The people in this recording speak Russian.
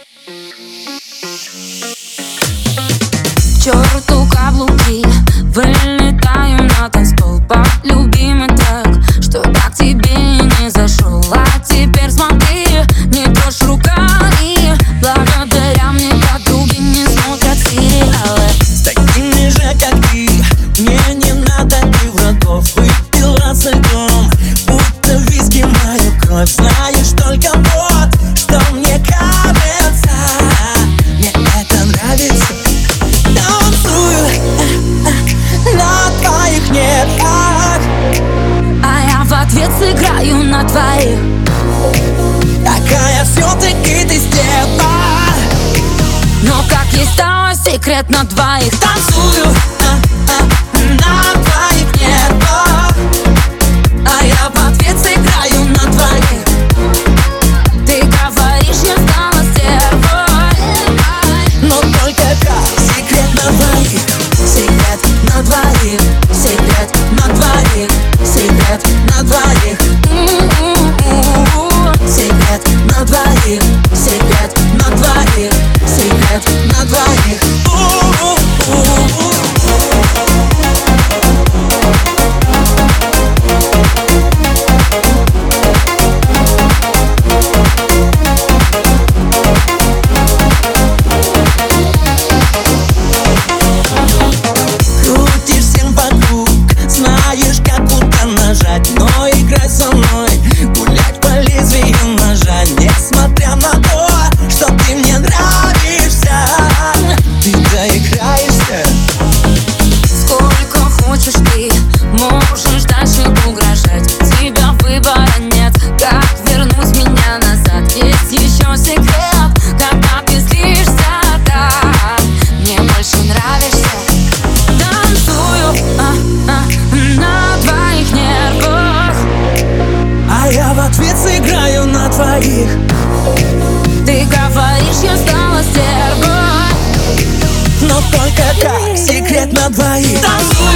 К черту каблуки, вылетаю на танцпол под любимый трек, что так тебе и не зашел. А теперь смотри, не трожь руками, благодаря мне подруги не смотрят сериалы. С такими же, как ты, мне не надо ни врагов. Выпила со льдом, будто виски мою кровь. Знаешь только вот, что мне кажется, мне это нравится. Танцую на твоих нервах, А я в ответ сыграю на твоих. такая все-таки ты стерва. Но как есть стало секрет на двоих. Танцую на твоих нервах, А я в ответ сыграю на двоих. Ты говоришь, я стала стервой, но только как секрет на двоих. секрет на двоих, секрет на двоих, секрет на двоих. Секрет на двоих, секрет на двоих, секрет на двоих. Крутишь всем вокруг, знаешь, как куда нажать. Но играй со мной, гулять по лезвию ножа. Несмотря на то, что ты мне нравишься, ты доиграешься. Сколько хочешь ты, можешь дальше угрожать. У тебя выбора нет, как вернуть меня назад. Есть еще секрет, когда ты злишься так. Мне больше нравишься. Танцую на твоих нервах, А я в ответ сыграю на твоих. ты говоришь, я стала стервой, Но только как секрет на двоих. танцую